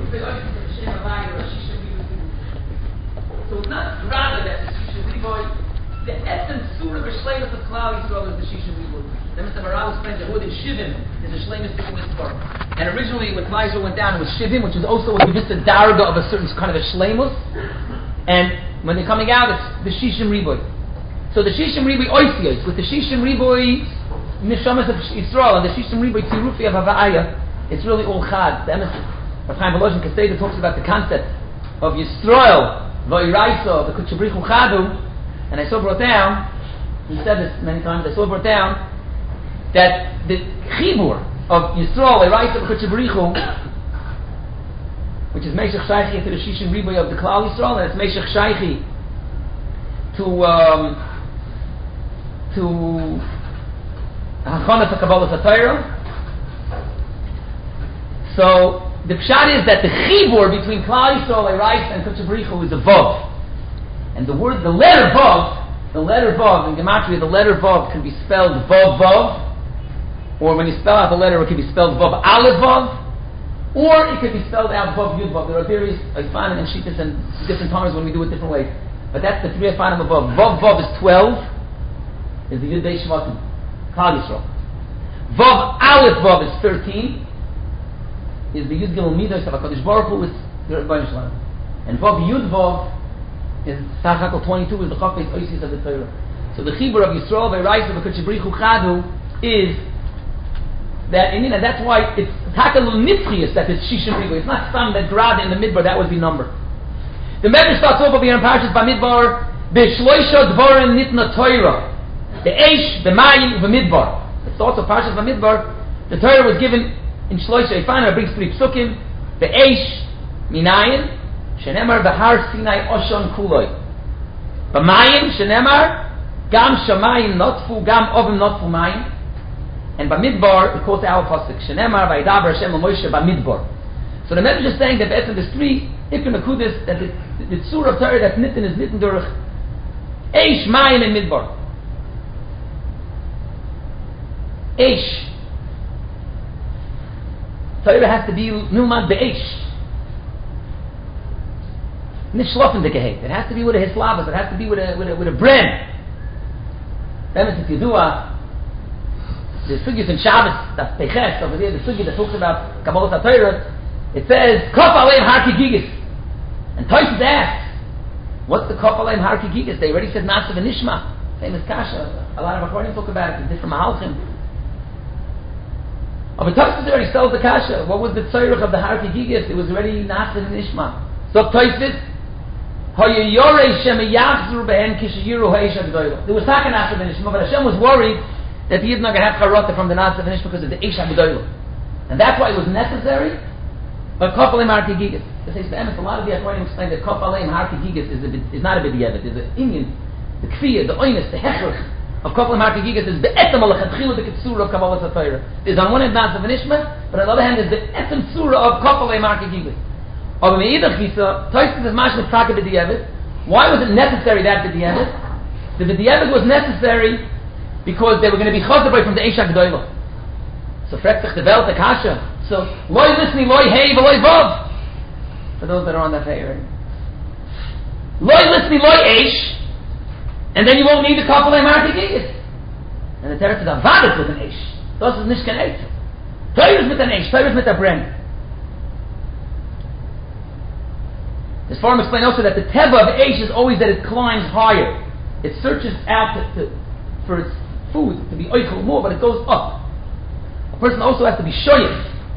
So it's not rather that the Shisha Riboy, the essence surah of Shleimus of Klal Yisrael is the Shisha Riboy. Then Mr. Maral explains that within Shivim is the Shleimus of Mitzvah. And originally when Klal Yisrael went down it was Shivim, which is also just a darga of a certain kind of a Shleimus. And when they're coming out it's the Shishim Riboy. So the Shishim Riboy Oisiyos, with the Shishim Riboy Nishamas of Yisrael and the Shishim Riboy Tirufi of Havaya, it's really all Chad. The emes of Chaim Volozhin Kaseda talks about the concept of Yisrael V'Iraisa, the Kutchabrichu Chadu, and I saw brought down, he said this many times, I saw brought down, that the Chibur of Yisrael, V'Iraisa, Kutchabrichu, which is Meshach Shaychi to the Shishim Riboy of the Klal Yisrael, and it's Meshach Shaychi to Hachana for Kabbalah Satira. So, the pshat is that the chibur between Klal Yisrael, Eiraisa, and Kutchabrichu is a vav. And the letter vav, in Gematria, the letter vav can be spelled vav vav, or when you spell out the letter, it can be spelled vav aleph vav, or it can be spelled out vav yud vav. There are various Ifanim and Shittas and different times when we do it different ways. But that's the three Ifanim of vav. Vav vav is 12, is the Yud Bei Shvatim, Klal Yisrael. Vav aleph vav is 13, is the Yud Gimel Midos of HaKadosh Baruch Hu is the Rebbeinu Shalom. And Vav Yud Vav is Sachakol 22 is the Chafetz Oisis of the Torah. So the Chibur of Yisrael V'Iraisa V'Kutchabrichu Chadu is that, and that's why it's Takalul Nitzchius that it's Shishim Riboy. It's not some that grad in the Midbar, that would be number. The Medrash starts off over here in Parashas Bamidbar, B'Shloisha Dvorim Nitna Torah. The Eish, the Mayim, the Midbar. It starts off Parashas Bamidbar, the Torah was given in Shloisha Ifana, brings 3 psukim. The Eish Minayin Shenemar Bahar Sinai Oshon Kuloi. B'Mayim Shenemar Gam Shamayim Notfu Gam Ovim Notfu Mayim. And Bamidbar it quotes our pasuk Shenemar Vaydaber Hashem Moshe Bamidbar. So the message is saying that there's 3 Ikon Akudis that the tzur of Torah that's nitten is nitten durch Eish Mayim and Midbar. Eish. Torah has to be Nilmad Be'esh. Nishlofen de Gehet. It has to be with a Hislavas. It has to be with a brand. Then it's Yidua. The Sugis in Shabbos, that's Peches, over there, the Sugi that talks about Kabbalah Torah, it says, Kof Aleim Harki Gigas. And Toshis asks, what's the Kof Aleim Harki Gigas? They already said Nasav and Nishma. Famous Kasha. A lot of Achronim talk about it in different Mahalchim. But Toshis already sells the kasha. What was the tzorich of the Harki Gigas? It was already Nasan and Ishma. So Toshis, there was Taka Nasan and Ishma, but Hashem was worried that he is not going to have charata from the Nasan and Ishma because of the Eish HaGedolah. And that's why it was necessary. But Kof Aleim Harki Gigas. A lot of the Achronim explain that Kof Aleim Harki Gigas is not a b'diavad. It's an Indian, the Kfiyah, the Oinus, the Hechrach of Kof Aleim Harki Gigas is the Etam Al-Chadchila, the Kitsura of Kabbalah Torah. There's on one hand Nasav and Ishma, but on the other hand is the Etam Surah of Kof Aleim Harki Gigas. Of Meidach Chisa, Toshis is Mashma Taka b'diavad. Why was it necessary that b'diavad? The b'diavad was necessary because they were going to be Chazabay from the Eish HaGedolah. So Frektach the Welt, the Kasha. So, Loi Lisni, Loi Hei, Loi Vav. For those that are on that Hei, right? Loi Lisni, Loi Eish. And then you won't need the Kof Aleim Harki Gigas. And the Torah says, Avadet with an Eish. Das ist nicht kein Eish. Torah is mit an Eish, Torah is mit a brand. This Forum explained also that the Teva of Eish is always that it climbs higher. It searches out for its food, to be oichel more, but it goes up. A person also has to be shoyim.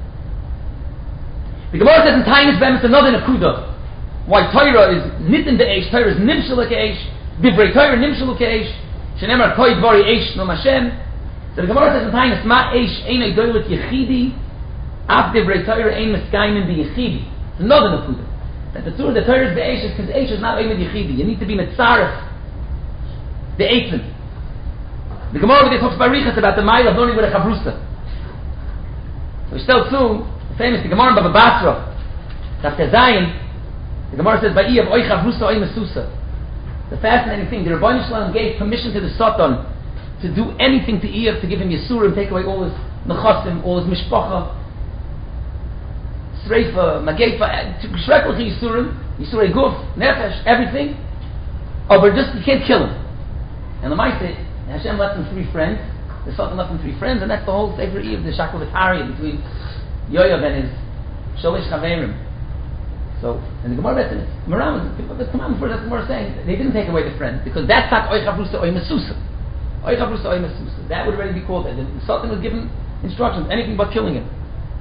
The Gemara says in Tainis Bem, it's another Nakuda. Why Torah is nitten the Eish, Torah is nimshel Eish, Divrei Torah nimshel Eish, shenemar koi dvari Eish no Hashem. So the Gemara says in Tainis, Ma Eish ein eidolet yechidi, af Divrei Torah ein meskayim bi yechidi. It's another Nakuda. That the Torah is the Eish, because Eish is not Eimed Yechidi. You need to be Mitzaref, the Eitzim. The Gemara over there talks Barichas about the mile of learning with a Chavrusa. So we still soon, famous, the Gemara in Baba Basra, Dafter Zayin, the Gemara says, Ba'i of Oy Chavrusa Oy Mesusa. The fascinating thing, the Rebbeinu Shalom gave permission to the Satan to do anything to Eiv, to give him Yisurim, take away all his Nechasim, all his Mishpacha. Sreifa, Magefa, Shreklich Yisurim, Yisurei Guf, Nefesh, everything. Oh, but just, you can't kill him. And the Maaseh, Hashem left him 3 friends. The Sultan left him 3 friends, and that's the whole Sefer Eve, the Shakal V'Tarya between Yoav and his Sholish Chaverim. So, and the Gemara says, Maram, the Tamam first, that's the Gemara saying, they didn't take away the friends, because that's not Oy Chavrusa, Oy Mesusa. Oy Chavrusa, Oy Mesusa. That would already be called that. The Sultan was given instructions, anything but killing him.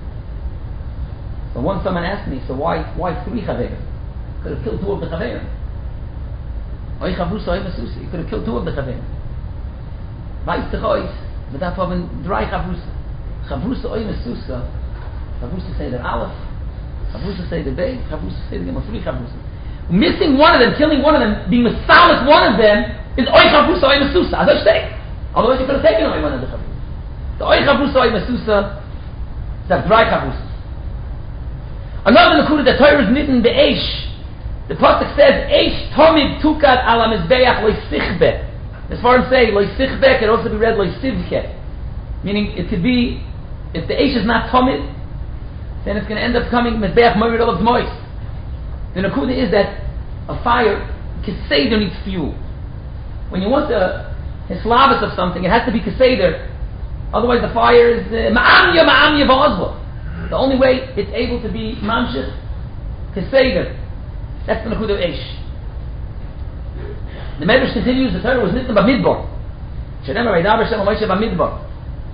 So once someone asked me, so why 3 Chaverim? Could have killed 2 of the Chaverim. Oy Chavrusa, Oy Mesusa. You could have killed 2 of the Chaverim. Weiß dich euch, but that haben 3 Chavrusa. Chavrusa Oy Mesusa. Chavrusa say the Aleph. Chavrusa say the Bey. Chavrusa say the Gimel. 3 Chavrusa. Missing one of them, killing one of them, being Masalik one of them, is Oy Chavrusa Oy Mesusa. As I say. Otherwise you could have taken away one of the Chavrusa. The Oy Chavrusa Oy Mesusa is that 3 Chavrusa. Another Nakuda, the Torah is knitten Be'esh. The Pasuk says, Eish Tomid Tukat Ala Mizbeach Loy Sichbe. As far as say, Loy Sichbe can also be read Loy Sivke. Meaning, it could be, if the Eish is not Tomid, then it's going to end up coming Mizbeach Moirid of Mois. The Nakuda is that a fire, Keseder needs fuel. When you want the Hislavus of something, it has to be Keseder. Otherwise the fire is Ma'amya V'ozva. The only way it's able to be Mamshich, Keseder. That's the Nakuda of Eish. The Medrash continues, the Torah was Nitna B'Midbar. Shemar Vaydaber Shem Moshe B'Midbar.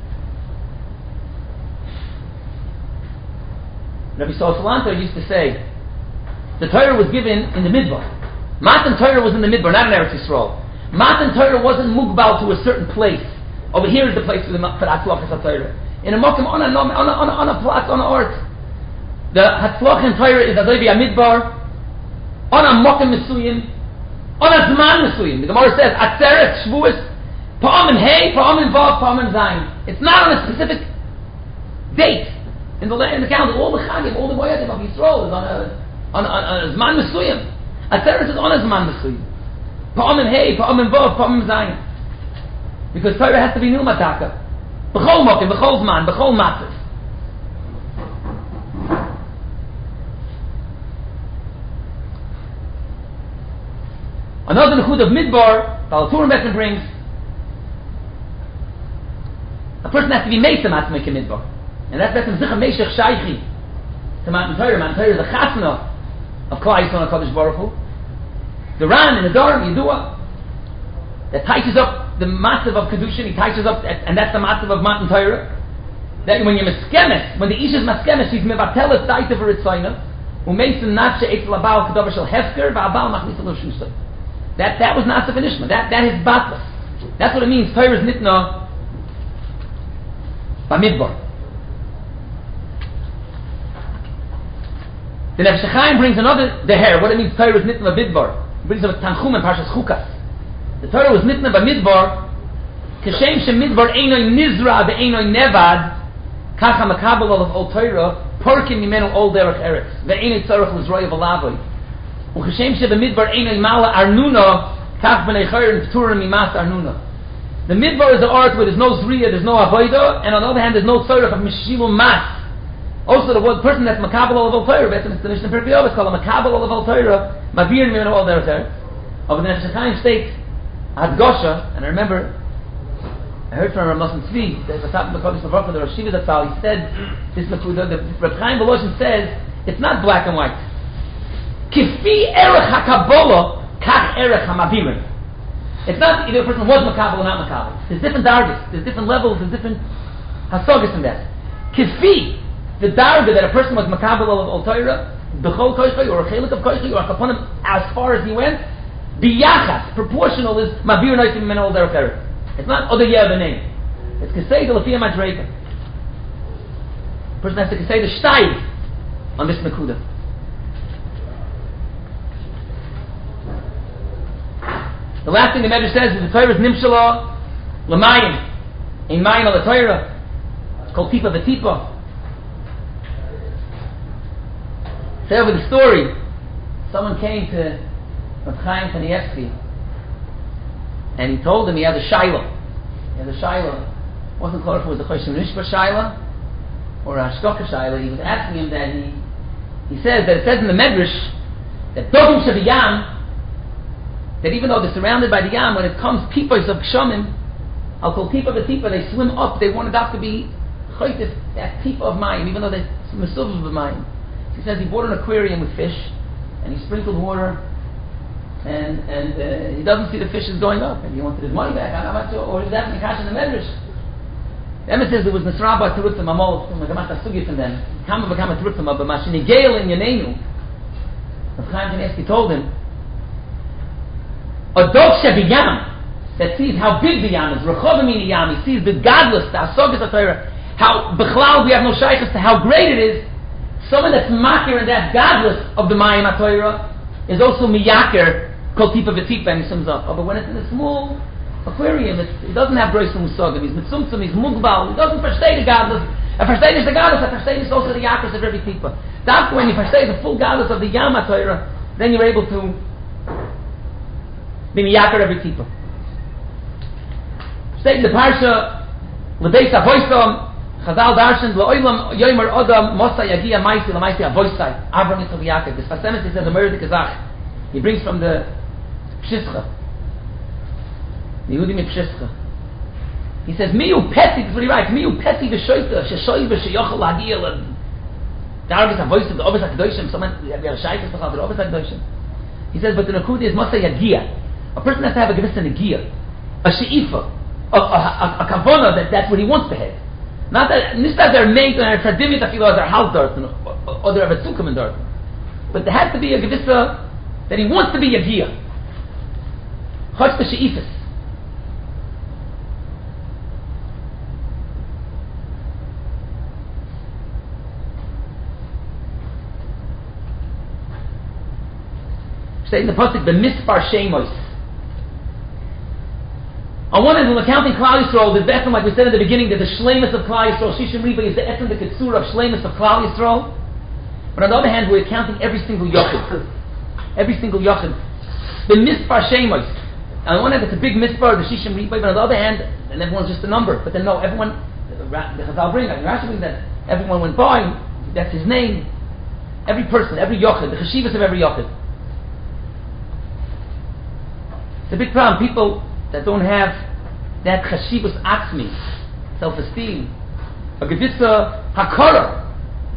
Rabbi Saul Salanter used to say, the Torah was given in the Midbar. Matan Torah was in the Midbar, not in Eretz Yisrael. Matan Torah wasn't mugbal to a certain place. Over here is the place for the Hatzlachas HaTorah. In a mokum on a plot, on a art. The Hatzlachas Torah is Adovi Amidbar, on a mokum Mesuyim, on a Zman Mesuyim. The Gemara says, Atzeret Shvuas, Pa'amim Hey, Pa'amim Vav, Pa'amim Zayin. It's not on a specific date in the calendar. All the Chagim, all the Moedim of Yisrael is on a Zman Mesuyim. Atzeret is on a Zman Mesuyim. Pa'amim Hey, Pa'amim Vav, Pa'amim Zayin. Because Torah has to be Nilmataka. B'chol Mokim, B'chol Zman, B'chol Matzah. Another Nechud of Midbar, Balaturim Betzim brings, a person has to be Mesa to make a Midbar. And that's Betzim Zicha Meshach Shaychi to Matan Torah. Matan Torah is a chasna of Klal Yisrael and HaKadosh Baruch Hu. The Ran in the Dar, Yedua, that touches up the massive of Kedushin, he touches up, and that's the massive of Matan Torah. That when you're Meskemes, when the Ish is Meskemes, she's Mevatelet Daita V'Ritzayna, Umeisen Nafshe Eitzel Abal Kedover Shel Hefker, V'Abal Machnis Elo Shusay. That was not the finishment. That is Batlas. That's what it means. Torah is Nitna Bamidbar. The Nefesh Chaim brings another Deher. What it means Torah is Nitna Bamidbar. He brings a Tanchum and Parshas Chukas. The Torah was Nitna Bamidbar. Kashem Shem Midbar Einoi Nizra Ve'einoi Nevad Kacha Makabel of Ol Torah Porkim Mimenu Ol Derech Eretz Ve'einoi Tzarech L'Zroya V'Lavoi Ukashem Shebamidbar Einoi Mala Arnuna Kach B'nei Chayr P'turim Mimas Arnuna. The Midbar is the art where there's no Zriya, there's no Avodah, and on the other hand there's no Tzarech of Mishilum Mas. Also the word person that's Makabel of Ol Torah, it's the Mishnah Pirkei Avos called a Makabel of Ol Torah Mavir Mimenu Ol Derech Eretz. Of the Nefesh Chaim states Hadgosha, and I remember I heard from Rav Moshe Tzvi, the Vatat B'Kodesh L'Vrachah, the Rosh Yeshiva Zatzal, he said, this Nakuda, the Reb Chaim Volozhin says, it's not black and white. Kifi erech hakabola, kach erech hamavirim. It's not either a person was makabel or not makabel. There's different dargas, there's different levels, there's different hasogas in that. Kifi, the darga that a person was makabel of Ol Torah, b'chol koichai, or a chelik of koichai, or a kaponim, as far as he went, biyachas, proportional is mavir noisim min ol derech eretz. It's not other year the name. It's Keseda Lafiyah Madreka. The person has to Keseda Shtayv on this Nakuda. The last thing the Medrash says is the Torah is Nimshala L'mayim. In Mayim al the Torah. It's called Tipa V'Tipa. Say over the story. Someone came to Rav Chaim Kanievsky and he told him he had a Shaila. He had a Shaila. Wasn't clear if it was a Choshen Rishba Shaila or a Hashkoka Shaila. He was asking him that He says that it says in the Medrash that Dogim Shabiyam, that even though they're surrounded by the Yam, when it comes Pipos of Kshamim, I'll call Tipa V'Tipa, they swim up, they want it to be Chaytif, that Tipa of Mayim, even though they're Mesuvah of Mayim. He says he bought an aquarium with fish, and he sprinkled water, and he doesn't see the fish is going up, and he wanted his money back, I'm not sure, or he's asking Kash in the Medrash. The Emes says there was Nisraba Terutzim Amol, from the Gamata Sugi from them, Kama V'Kama Terutzim, but Mashini Gael in Yanenu, Rav Chaim Kanievsky told him, a dog Shebiyam, that sees how big the Yam is, Rechovim in the Yam, he sees the godless, the Asogas of Torah, how Bechlal we have no shaykhs to how great it is. Someone that's makir and that godless of the Mayim HaTorah is also miyakir, called Tipa V'Tipa, and he sums up. But when it's in a small aquarium, it doesn't have Broisum Musogim, he's Mitzumtzum, he's Mugbal, he doesn't versteh the godless. A versteh is the godless, a versteh is also the yakers of every Tipa. That's when you versteh the full godless of the Yam HaTorah, then you're able to be miyakir every Tipa. Say the Parsha, L'beis Avoisam, Chazal Darshan, L'oilam Yomer Odam, Mosa Yagia Maisi, L'maisi Avoisai, Avram Yitzchak Yaakov. This Fasemet, he says, the Merid Kazach. He brings from the Pshischa. Yehudim Pshischa. He says, Miu Peti, this is what he writes, Miu Peti V'shoita, Sheshoy V'sheyochel Hagia L'ad. Darvis Avoisam, the Obes HaKadoshim, someone, we have Shaykes, the Obes HaKadoshim. He says, but the Nakudi is Mosa Yagia. A person has to have a gewiss Nagia, a She'ifa, a Kavona, that's what he wants to have. Not that they're made or they're tradimit afilo, or they're haldart, or they're a tzukum and dart. But there has to be a gewissa that he wants to be a gia. Chotz b'she'ifis. Say in the pasuk, the mispar shemos. On one hand, when we're counting Klal Yisrael, the Bethlehem, like we said in the beginning, that the Shleimus of Klal Yisrael, Shishim Riba, is the Etzem, the Ketsur of Shleimus of Klal Yisrael. But on the other hand, we're counting every single Yochid. Every single Yochid. The Mispar Shemos. On one hand, it's a big Mispar, the Shishim Riba, but on the other hand, and everyone's just a number. But then no, everyone, the Chazal bring, Rashi brings that everyone went by, that's his name. Every person, every Yochid, the Cheshivas of every Yochid. It's a big problem. People that don't have that chashivus atzmi, self-esteem, a gewisse hakara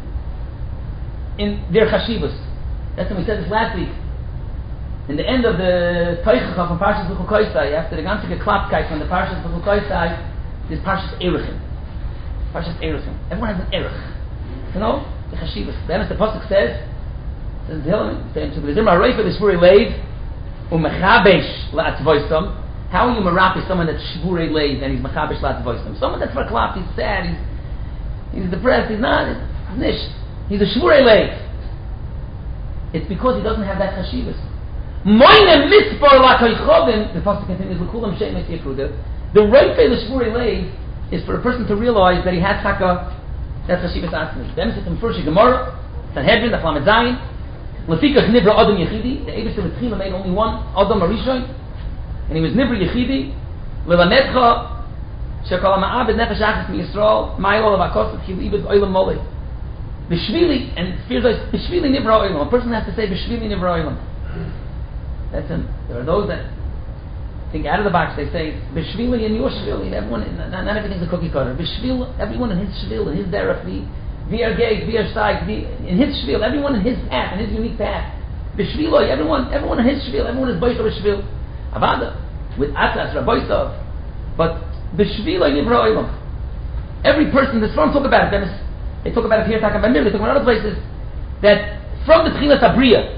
in their chashivus. That's when we said this last week. In the end of the Teichacha from Parshas B'chukoisai, after the ganze geklapkeit from the Parshas B'chukoisai, there's Parshas Eruchim. Parshas Eruchim. Everyone has an Eruch. You know? The chashivus. Then as the Pasuk says to the Zimra Reifa, the Shvurei Leiv, u'mechabesh la'atzvoisam. How are you merapi someone that's shvurei leiv and he's mechabesh la'atzvoisam? Someone that's verklapt, he's sad, he's depressed, he's not, he's nish. He's a shvurei leiv. It's because he doesn't have that chashivas. Moine mitzvor la'koichovim, the pasuk continues, l'kulam she'em et yekruda. The reife l'shvurei leiv is for a person to realize that he has taka, that chashivas atzmi. Then it's in Furshi Gemara, Sanhedrin, the Chalamet Zayin, Lefikach Nivra Adam Yechidi, the Eibusher Mitzchila made only one Adam Arishon, and he was Nivra Yechidi, Lelanetcha, Shekal Ma'abed Nefesh Achas MiYisrael, Ma'il Olav HaKosov, Chil Ibed Oilam Molei. B'shvili, and fears us, B'shvili Nivra Oilam. A person has to say B'shvili Nivra Oilam. That's him. There are those that think out of the box, they say B'shvili and your Shvili. Everyone, not everything's a cookie cutter. B'shvil, everyone in his Shvil, in his derech, via gate, via side, in his shvil, everyone in his path, in his unique path. B'shviloi, everyone in his shvil, everyone is boisov shvil. Avada, with atas, raboisov. But b'shviloi nivra oilam. Every person, this from talk about it, they talk about it here, they talk about other places, that from the Tchilas Abriya,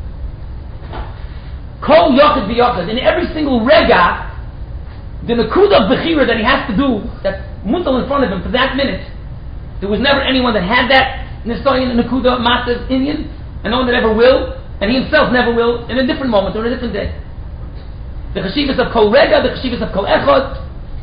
kol yochid v'yochid, in every single rega, the nakuda of bechira that he has to do, that muntal in front of him for that minute, there was never anyone that had that Nisayan and Nakuda Massive Indian, and no one that ever will, and he himself never will, in a different moment or in a different day. The Chashivas of Kol Rega, the Chashivas of Kol Echad.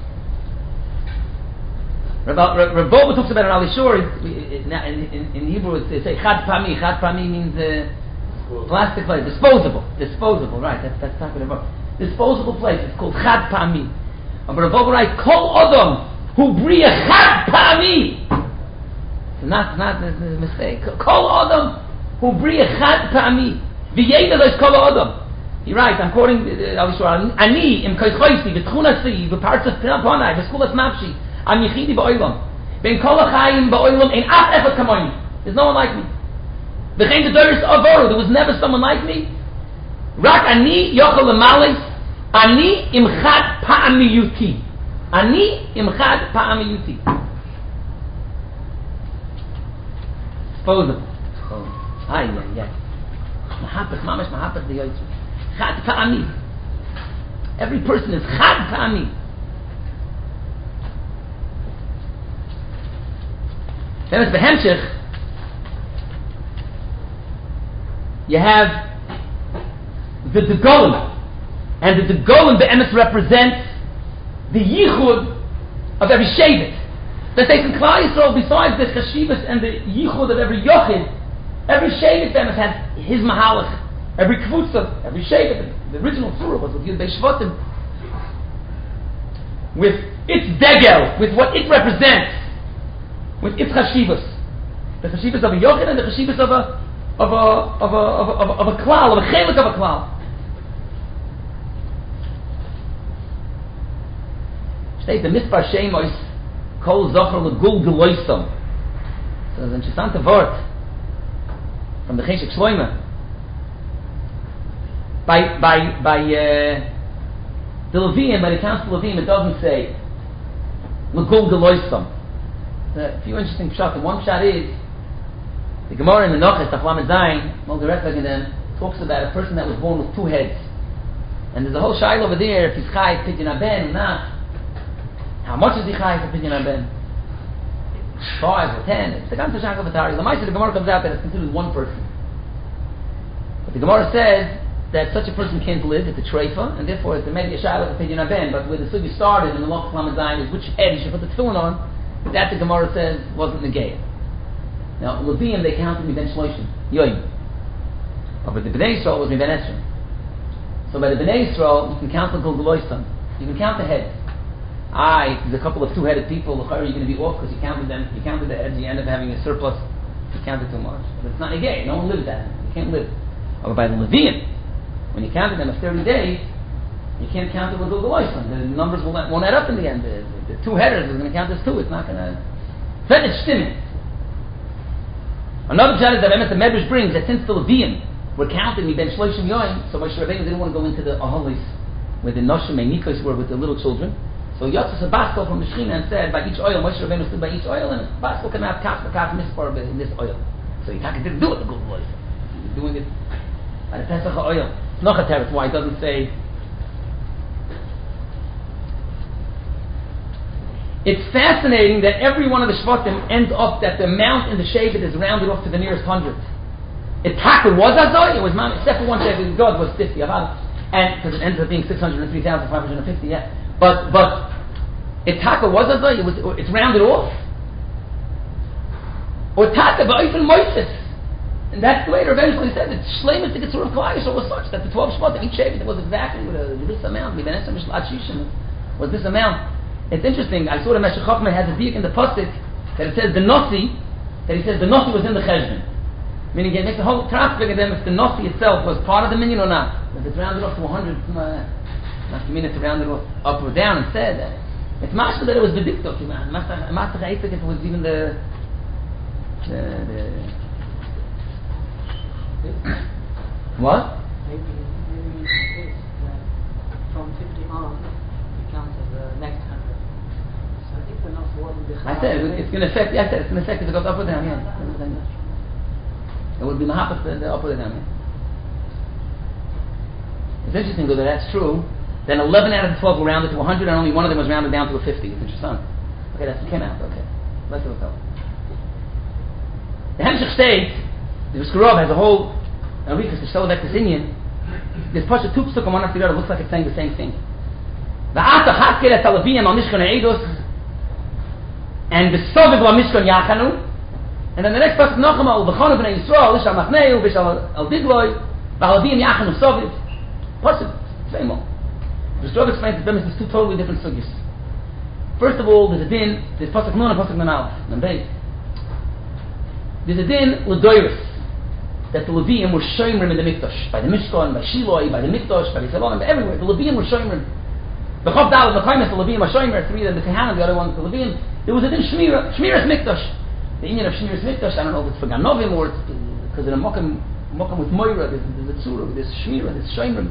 Rav Boba talks about it in Ali Shor. In Hebrew, they say Chad Pami. Chad Pami means plastic plate, disposable, right? That's talking about disposable plate. It's called Chad Pami. But Rav Boba writes Kol Adam who bria Chad Pami. Not a mistake. Kol Adam hu bria chad pa'ami v'yeda lois kol ha'odam. He writes, I'm quoting Ani im koichoisi v'tchunasi v'partzas ponai v'skulas mafshi am yichidi ba'olam ben kol ha'chayim ba'olam ein af echad kamoini. There's no one like me. V'chein d'doris avoru, there was never someone like me. Rak ani yochel l'malei ani im chad pa'amiyuti. Ani im chad pa'amiyuti. Disposable. Ay. Mahapas, mamash mahapas the yotzim. Chad pa'ami. Every person is chad pa'ami. Then it's behemshich. You have the Degolim, and the Degolim be'emes represents the yichud of every shevet. That they can Klal Yisrael, besides the chashivas and the yichud of every yochid, every shevet be'emes has his mahalach. Every kvutza, every shevet, the original surah was with Yud Bei Shvatim, with its degel, with what it represents, with its chashivas, the chashivas of a yochid and the chashivas of a klal, of a chelik of a klal. Steht the Mispar Shemos kol zocher legul geloisam. So it's an interessant word from the Cheshek Shloime. By the Levium, by the Council of Levium, it doesn't say legul geloisam. A few interesting pshat. One pshat is the Gemara in the Noches Tachlamet Zayin, talks about a person that was born with two heads, and there's a whole shaila over there if he's chai pidyon aben or not. How much is he chai for pidyon aben? 5 or 10? It's the ganze shaka v'tari. The Gemara comes out that it's considered one person, but the Gemara says that such a person can't live. It's a treifa, and therefore it's maybe a shaila for pidyon aben. But where the sugi started in the Noches Tachlamet Zayin is which head you should put the tefillin on. That the Gemara says wasn't negated. Now, Levium, they counted Miben Shloshim, Yoim. But the Bnei Yisrael was Miben Esrim. So by the Bnei Yisrael, you can count the Gulguloisam. You can count the heads. There's a couple of two-headed people, you're going to be off because you counted them, you counted the heads, you end up having a surplus, you counted too much. But it's not negay, no one lives that. You can't live. But by the Levium, when you counted them of 30 days, you can't count it with Gulguloisam. The numbers won't add up in the end. The two headers are going to count as two. It's not going to... Fetish stimming. Another pshat is that the Medrash brings that since the Levium were counting Ben Shloshim Yoim, so Moshe Rabbeinu didn't want to go into the Aholis where the Noshim and Nikos were with the little children. So Yotzes a baskel from the Shechina and said by each oil, Moshe Rabbeinu stood by each oil, and the baskel came out kaf mispar in this oil. So Yitzchak didn't do it the good voice. He was doing it by the Pesach oil. It's not a teretz why it doesn't say. It's fascinating that every one of the Shvatim ends up that the amount in the Shevet is rounded off to the nearest hundred. Itaka was Azoy, it was except for one Shevet, God was 50, and because it ends up being 603,550, yeah. But Itaka was Azoy, it's rounded off. Or Taka ba'ifin Moises. And that's the way it eventually said that Shleimus the Getzur of Klal Yisrael was such that the 12 Shvatim, each Shevet was exactly with this amount, was this amount. It's interesting, I saw the Meshech Chochmah has a diak in the Pasuk that it says the Nasi, that he says the Nasi was in the Cheshbon. Meaning it makes a whole traffic of them if the Nasi itself was part of the minyan or not. If it's rounded off to 100, not to mean it's rounded off up or down instead. It's mashma that it was the diktok, man. Master if it was even the what? Maybe from 50 on, it counts as the next 100. So I think we're not warning this. I said it's going to affect. Yes, it's going to affect if it goes up or down. Yeah, it would be mahapas the up or down. Yeah. It's interesting though that that's true. Then 11 out of the 12 were rounded to 100, and only one of them was rounded down to a 50. It's interesting. Okay, that's what came out. Okay, let's look up. The Hemshech states the Skurov has a whole Arikas to show that this Indian. This Pasha two psukim one after the other looks like it's saying the same thing. Va'ata hakel et alaviyim al mishkan eidos, and b'soviv la mishkan yachanu, and then the next pasuk Nachama al v'chonu b'nei Yisrael ishal machneu v'ishal al digloi v'alaviyim yachanu soviv. Pasuk same one. The Skurov explains that there's two totally different sugis. First of all, there's a din. There's pasuk nun and pasuk nun aleph. There's a din l'doiris. that the Leviim were shoymrim in the Mikdash, by the Mishkan, by Shiloh, by the Mikdash, by the Salonim, by everywhere. The Leviim were shoymrim. The Chav Dal, the Chaimis, the Leviim are shoymrim, three of them, the Kehanim, the other one, the Leviim. There was a din Shmiras Mikdash. The Indian of Shmiras Mikdash, I don't know if it's for Ganovim or it's because in a Mokum with Moira, there's a Tzura, there's Shmira, there's shoymrim.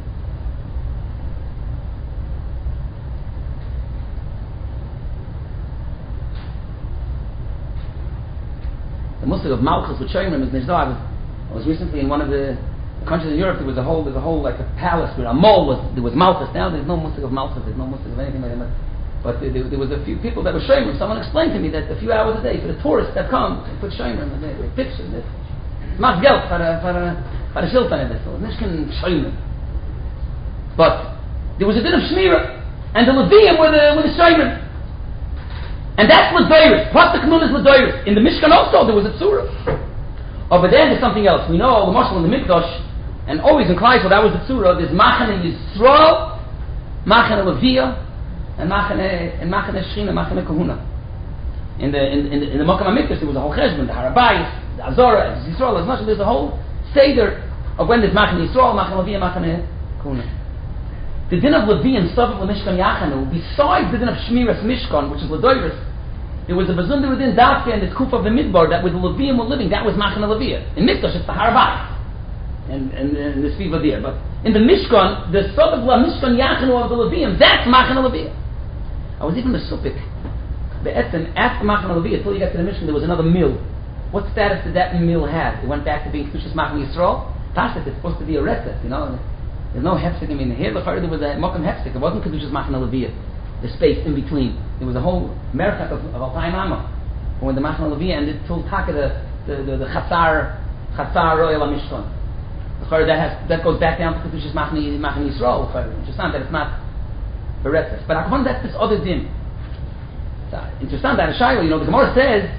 The Muslim of Malchus with Shoymrim is Nizdah. I was recently in one of the countries in Europe. There's a whole like a palace where a mole was Malchus. Now there's no Muslim of Malchus. There's no Muslim of anything like that. But there was a few people that were Shoymrim. Someone explained to me that a few hours a day for the tourists that come, they put Shoymrim and they pictures. It's much geld for the shiltan in this. So Nishkin Shoymrim. But there was a din of Shmira, and the Leviim were the Shoymrim. And that's L'doiris. Pasuk Nun is L'doiris. In the Mishkan also there was a Tzura. Oh, but then there's something else. We know the Marshal in the Mikdash, and always in Klaisel that was the Tzura. There's Machane Yisrael, Machane Levia, and Machane Shechina, Machane Kahuna. In the Makam HaMikdash there was a whole cheshbon, the Harabayis, the Azora, the Yisrael, as much as there's a whole seder of when there's Machane Yisrael, Machane Levia, Machane Kahuna. The din of Levi and Sovit LeMishkan Yachanu, besides the din of Shmiras Mishkan, which is L'doiris, there was a Bazunder within Dafka and the Kuf of the Midbar that with the Leviim were living, that was Machane Levia. In Mikdash it's the Harabai and the Sviva there. But in the Mishkan, the Sovit LeMishkan Yachanu of the Leviim, that's Machane Levia. I was even the Supik. The Etzem, after Machane Levia, until you got to the Mishkan, there was another mill. What status did that mill have? It went back to being Kedushas Machane Yisrael. Tashit, it's supposed to be a Retzef, you know. There's no hefsek. I mean, here there was a Mokum hefsek. It wasn't Kedushas Machane Levia, the space in between. There was a whole merchant of Altai Mama when the Machane Levia ended till Taka the Chatzar Royal Mishkan. That goes back down to Kedushas Machane Yisrael. Interesting that it's not a retzes. But Akvan, that's this other din. Interesting that a Shiloh, you know, the Gemara says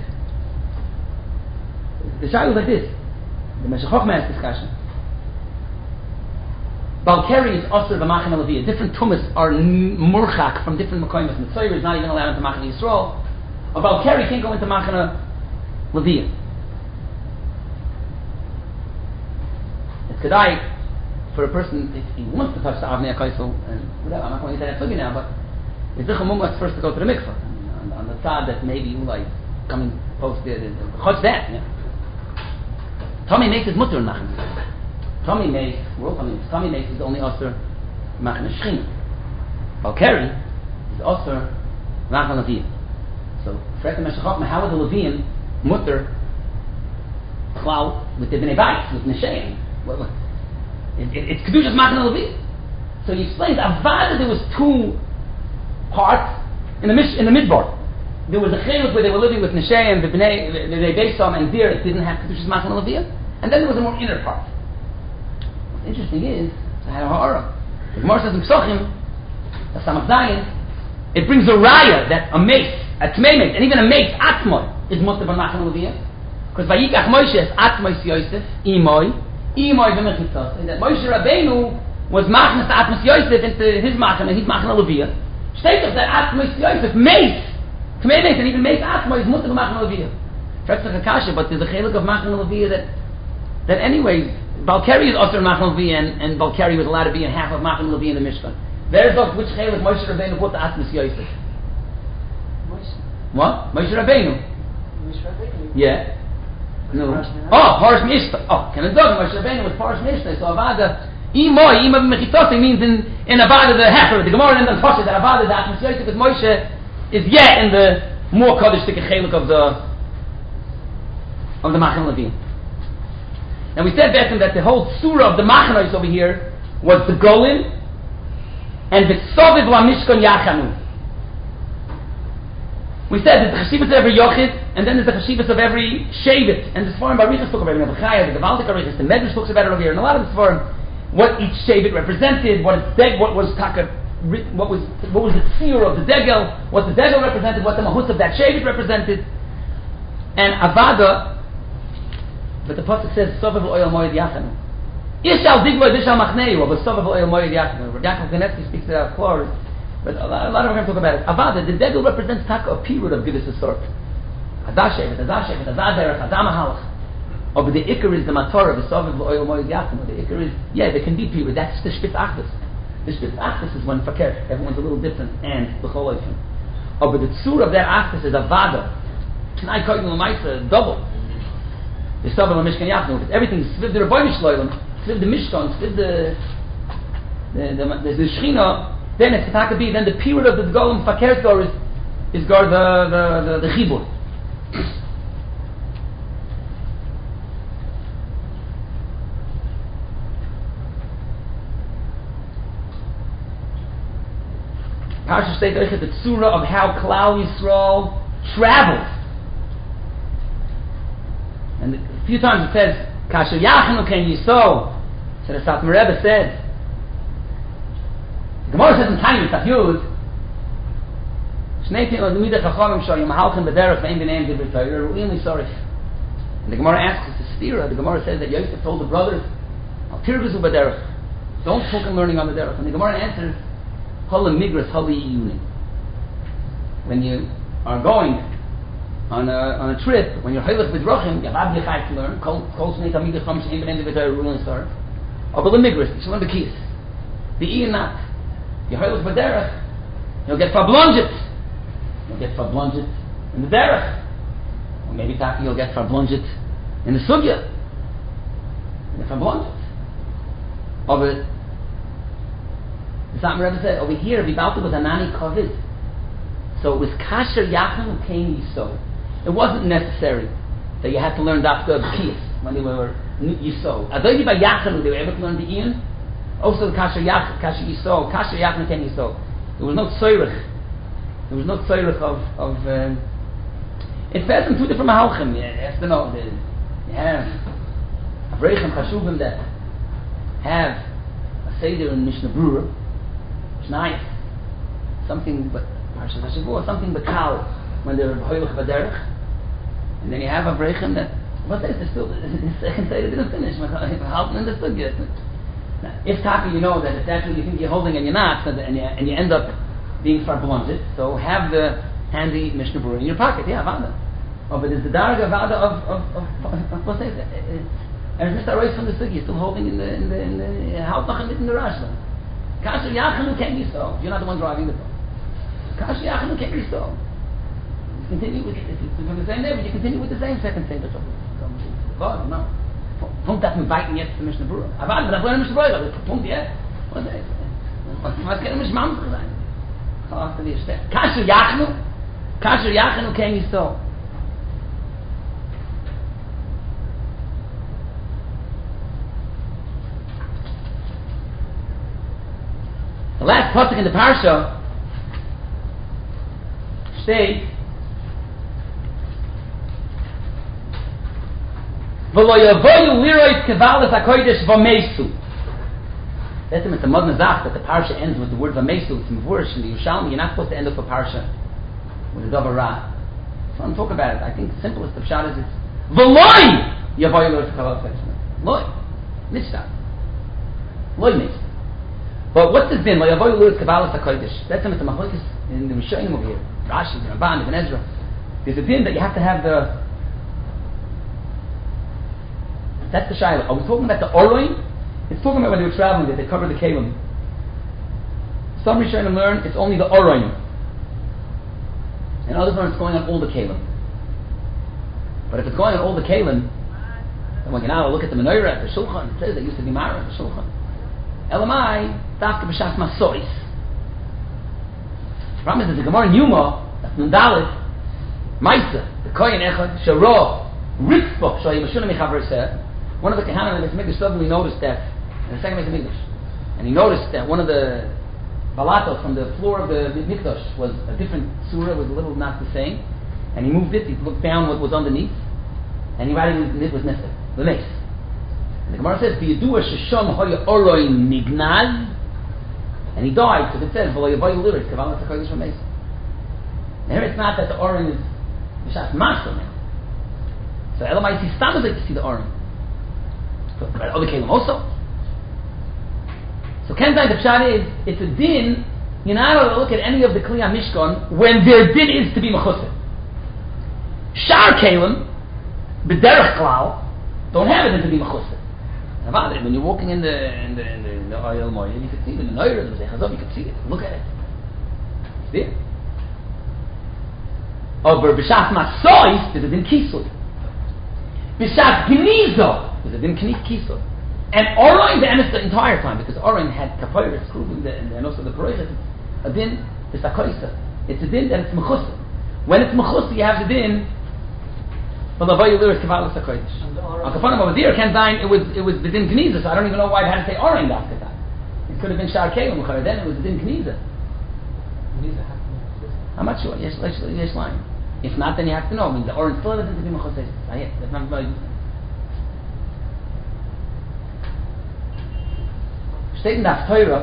the Shiloh is like this. The Meshech Chochmah has discussion. Balkari is also the Machane Levia. Different tumas are murchak from different makoymas. Mitzvah is not even allowed into Machane Yisrael. A Balkari can't go into Machane Levia. It's kedai for a person if he wants to touch the Avnei HaKaisel and whatever. I'm not going to say that to you now, but it's the Chumum first to go to the mikvah on the side that maybe you like coming post the chutz that. Yeah. Tommy makes his mutter in Machane Yisrael. Tommy makes is only Osir Machane Shechina. Balkari is Osir Machane Levia. So, Frek and Meshech Chochmah, how are the Leviim mutter Klal with the Bnei Bayis, with Nesheim? It's Kedushas Machane Levia. So he explains, Avada there was two parts in the Midbar. There was a Chelut where they were living with Nesheim, the Bnei Beisam, and there it didn't have Kedushas Machane Levia. And then there was a more inner part. Interesting is, the Gemara says in Psochim, the Samach Zayin, it brings a raya that a mace, a tmei mace, and even a mace, Atzmoy, is mutter by Machane Levia. Because Vayikach Moshe is Atzmoy Yosef, Imoy v'mechitzos. That Moshe Rabbeinu was Machnas Atzmoy Yosef into his Machane, and he's Machane Levia. State of that Atzmoy Yosef, mace, tmei mace, and even mace Atzmoy is mutter by Machane Levia. That's like a kasha, but there's a chelik of Machane Levia that anyways, Balkari is Osir Machane Levia, and Balkari was allowed to be in half of Machane Levia in the Mishkan. There's which chelik Moshe Rabbeinu put the Atzmoy Yosef. What? Moshe Rabbeinu. Yeah. No. Parish Mishnah. Can it dog? Moshe Rabbeinu was Parish Mishnah. So Avada, Ima b'mechitzos means in Avada the Hefer. The Gemara in the Pasha that Avada the Atzmoy Yosef because Moshe is yet in the more Kaddish chelik of the Machane Levia. And we said that the whole surah of the Machanos over here was the Golim and the Soviv La Mishkan Yachanu. We said that the Chashivas of every Yochid, and then there's the Chashivas of every Shavit, and the Sforim Barichas talk about it, the Chaya, the Gavaldik Arichas, the Medrash talks about it over here, and a lot of the Sforim, what each Shavit represented, what was the Tzir of the Degel, what the Degel represented, what the Mahut of that Shavit represented, and Avada. But the pasuk says, "Sovav oil moed yachanu." Ishal diglo dishal machneu, but sovav oil moed yachanu. Yaakov Ganevsky speaks it out clear, but a lot of them are going to talk about it. Avada, the degel represents taka, a period of Gidus Asort. Adashevet, Azaderech, Adamahalach. but the ikar is the matorah, the soviv l'oil moed yatim. The ikar is, there can be people. That's the shpitz achdas. The shpitz achdas is when fakir, everyone's a little different, and the choloifim. But the tzur of that achdas is a vada. Tonight, koyim l'maisa, double. The soviv l'mishkan yatim. Everything sviv the Rebbeinu Shloim, sviv the mishkan, sviv the shechina. Then it's be. Then the period of the golem fakir door is gar the chibur. Parsha states the tzura of how Klal Yisrael travels, and a few times it says Kasher Yachanu Ken Yisrael. So the Satmar Rebbe said. The Gemara says in Tanya Tzaf Yud, Shnei Tin L'Midei Chachamim Shal Yamahalchem B'derech V'Ein B'neim Divrei Torah Ru'im L'Sorich. And the Gemara asks, it's a stira. The Gemara says that Yosef told the brothers, Al Tirguzu B'derech, don't talk and learning on the derech. And the Gemara answers, Hola Migras Holy Yunim. When you are going on a trip, when you're Haylach B'Drochim, Yavad Yechai to learn, Kol Shnei Tamid Chacham She'ein B'neim Divrei Torah Ru'im L'Sorich. Or B'Le Migras, you should learn the keys. The Ian not. You heard with derech, you'll get farblonget. You'll get farblonget in the derech. Or maybe Taki you'll get farblonget in the sugya. You get farblonget. Over the Satmar Rebbe said over here, Vibalta was Anani Kovid. So it was Kasher Yachim Kain Yisod. It wasn't necessary that you had to learn Dafka Kiyas when they were Yisod. Adoidi by Yachim, they were able to learn the Ian. Also the Kasher Yisod, Kasher Yachim Ken Yisod. There was no tzoyrich. There was no tzoyrich of it fed in two different mahalchim. You have to know, you have Avreichem Chashuvim that have a Seder in Mishnah Brura, Shnayis, something but Parashat HaShavua, something but Kal, when they're Hoylech B'derech. And then you have Avreichem that, what is it still, the second Seder didn't finish, Halten in the Sugya. Now, if Taka, you know that if that's what you think you're holding and you're not, and you end up being farblonted, so have the handy Mishnah Brura in your pocket. Yeah, Vada. But it's the Darga Vada of what's it? And it's Mr. Royce from the Sugi, still holding in the Hauptmachem in the Rashba. Kasher Yachanu can't be so. You're not the one driving the boat. Kasher Yachanu can't be so. You continue with from the same day, but you continue with the same second Seder. God, no. Punkt darf man weiten jetzt zur Mishnah Brura. Aber da wollen wir Mishnah Brura, das Punkt jetzt. Was kann mich Mamser sein? Hast du dir gestellt? Kasher Yachnu Ken Yisod. The last pasuk in the parsha states V'lo yavoyu lirois kevalas hakodesh v'meisu. That's the Modna Zach that the parsha ends with the word v'meisu. It's mevurish in the Yerushalmi. You're not supposed to end up a parsha with a davar ra. So I'm talking about it. I think the simplest of shot is it's v'loi yavoyu lirois kevalas hakodesh. Loi, nishta, loi meisu. But what's this din? Lo yavoyu lirois kevalas hakodesh. That's the machlokes in the Rishonim over here. Rashi, the Ramban, Ibn Ezra. There's a din that you have to have the. That's the Shiloh. Are we talking about the Oroin? It's talking about when they were traveling, that they covered the Kalim. Some Rishonim learn it's only the Oroin. And others learn it's going on all the Kalim. But if it's going on all the Kalim, then when you now look at the Menorah, the Shulchan, it says they used to be Mara, the Shulchan. Elamai, Dafka B'Shas Masois. The problem is that the Gemara in Yuma, that's Nundalit, Maisa, the Kohen Echad, Sharo, Ritzbok, Shoyim Meshuna Mechaber said, one of the Kehanim in the Mikdash suddenly noticed that, in the second Mikdash, and he noticed that one of the balatos from the floor of the Mikdash was a different surah, was a little not the same, and he moved it, he looked down what was underneath, and he writed it was Nesef, the Nes. And the Gemara says, V'yadua sheshom hoya oroi mignaz, and he died, because it says, V'lo yavoyu lirois kevalas hakodesh v'meisu. And here it's not that the Oren is B'shas Masa now. So Elamai see Stam like to see the Oren. So other Kalim also. So Kenzai the Pshat is, it's a din, you're not allowed to look at any of the Kli HaMishkan when their din is to be Mechusar. Shar Kalim, B'derech Klal, don't have it, then to be mechusar. When you're walking in the Oyel Moed, you can see it in the Neure, the Chazov, you can see it. Look at it. It's there. Aber b'shas masois, there's a din kisud. B'shas gnizo, there's a din kisud. And Orain, the entire time, because Orain had kapoiris, proving and also the paroiches, a din, the sakoisa. It's a din that it's mechusar. When it's mechusar, you have the din, on Kafanim over there, Ken Zayin, it was the din Gniza, so I don't even know why it had to say Orain after that. It could have been Shar Kelim, then it was the din Gniza. I'm not sure. Yes, line. If not, then you have to know. I mean, the Orain still has to be Mechusar. That's not very. Steht in der Torah,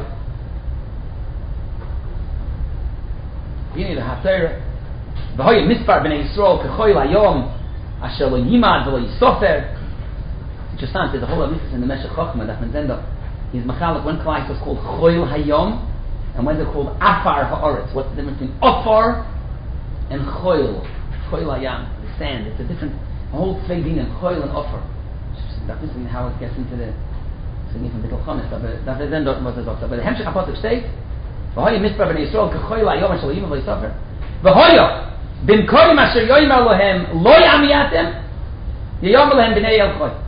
beginning of the Haftarah, V'hoye mispar b'nei Yisrael k'choy la'yom asher lo yimad v'lo yisofer. Interesting, there's a whole lot of mitzvahs in the Meshech Chochmah that Menzendo, he's machalik when Klai was called choyl hayom and when they're called afar ha'aretz. What's the difference between afar and choyl hayam, the sand? It's a different, a whole tzveidin and choyl and afar. That's how it gets into the singing from the Kilchonis, but that is then dort was it also. But the Hemshech HaPosuk states, "V'hoye mitzvah b'nei Yisrael k'choy la'yom asher lo yimad v'lo yisofer." V'hoye b'mkoyim asher yoymer lohem lo yamiyatem yoymer lohem b'nei el choy.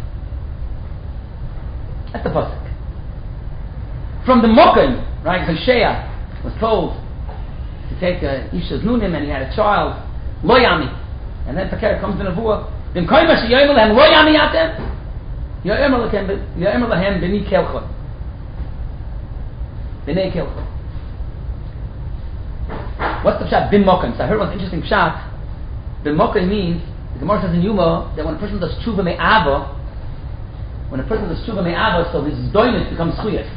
That's the Pasuk. From the Mokim, right, Hosea was told to take Isha's Nunim and he had a child, lo yami. And then Fakir comes to Nevuah, b'mkoyim asher yoymer lohem lo yamiyatem Yo'emer lahem b'nei kelchon. B'nei kelchon. What's the pshat? Bin mokim. So I heard one interesting pshat. Bin mokim means, the Gemara says in Yuma, that when a person does tshuva me'ava, so his doinus becomes chuyas.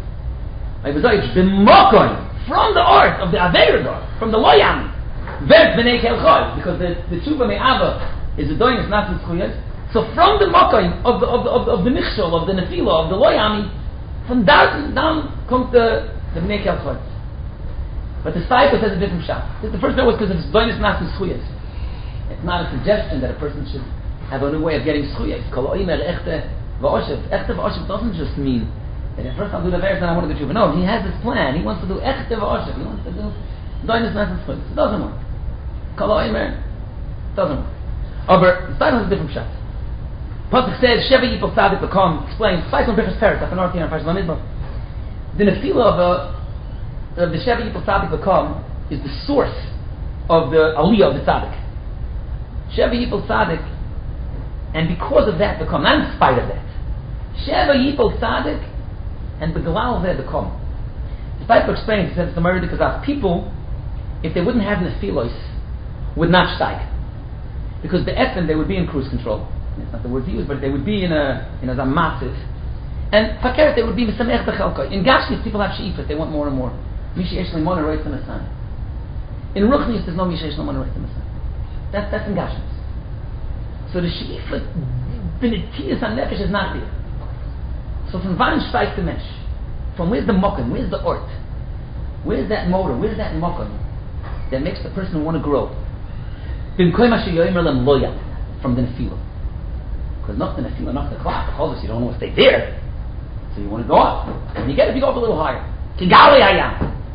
Bin mokim, from the art of the Averidor, from the loyam, vert b'nei kelchon, because the tshuva me'ava is the doinus, not the chuyas. So from the makkah of the nichshol, of the nefila, of the loyami, from down comes the bnei kelchot. But the Saipa says a different shot. The first note was because it's doinus nas schuyas. It's not a suggestion that a person should have a new way of getting schuyas. Kol oimer echte va'oshev. Echte va'oshev doesn't just mean that at first I'll do the verse and I want to do tshuva. No, he has this plan. He wants to do echte va'oshev. He wants to do doinus nas schuyas. It doesn't work. Kol oimer doesn't work. But the Saipa has a different shot. Pasuk says, Sheva Yipol Tzadik L'kom, explains, Paisel Birchas Peretz, up in Arti and Paisel Lamidbar. The nefila of the Sheva Yipol Tzadik L'kom is the source of the aliyah of the Tzadik. Sheva Yipol Tzadik, and because of that L'kom, not in spite of that. Sheva Yipol Tzadik, and Beglal Zeh L'kom. The Bible explains, he says, the Murray because people, if they wouldn't have nefilos, would not steig. Because the Etzem, they would be in cruise control. It's not the word to use, but they would be in a massive. And fakeret, they would be misamech b'chelkoi. In Gashmis, people have she'ifas, they want more and more. Mishi yesh limon roitz ha'masan. In Ruchnis, there's no mishi yesh limon roitz ha'masan. That's in Gashmis. So the she'ifas, b'netiyas ha'nefesh is not there. So from Van steigt the mesh. From where's the mokum? Where's the ort? Where's that motor? Where's that mokum that makes the person want to grow? B'mkoim asher yoymer lem loya, from the nefila. Because not the nefila, not the clock. Obviously, you don't want to stay there, so you want to go up. And you go up a little higher. Kigali ayam.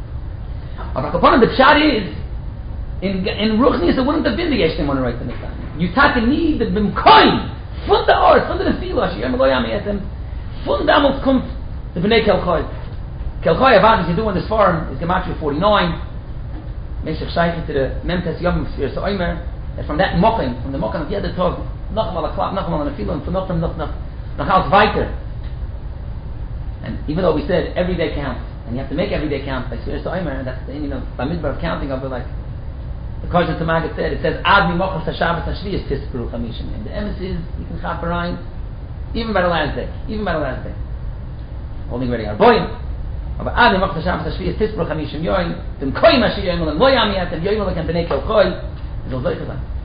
Upon the pshat is in Ruchnis, it wouldn't have been the yeshtim on the right to the sun. You take a need the b'mkoim from the art, from the nefila. Asher yoymer loya me'etem. From the amos comes the bnei kelchoi. Kelchoi avad, as you do in this farm, is gematria 49. Meshach shaykh to the memtes yom sphere so oimer. And from that mokim, from the mokim of the other tog, nacham ala klap, nacham ala nefila, and from nacham nachals weiter. And even though we said every day counts, and you have to make every day count by sphere so oimer, and that's the meaning of bamidbar of counting of it, like the Kohen Tamagat said, it says ad mi mochas hashabbos hashviyas tisperu chamishim. And the emes is you can chaperine even by the last day, holding ready our boy. Aber ad mi mochas hashabbos hashviyas tisperu chamishim yoin, dem koim asher yoim lo yami atem yoim lo kem b'nei kelchoi. Is al zoich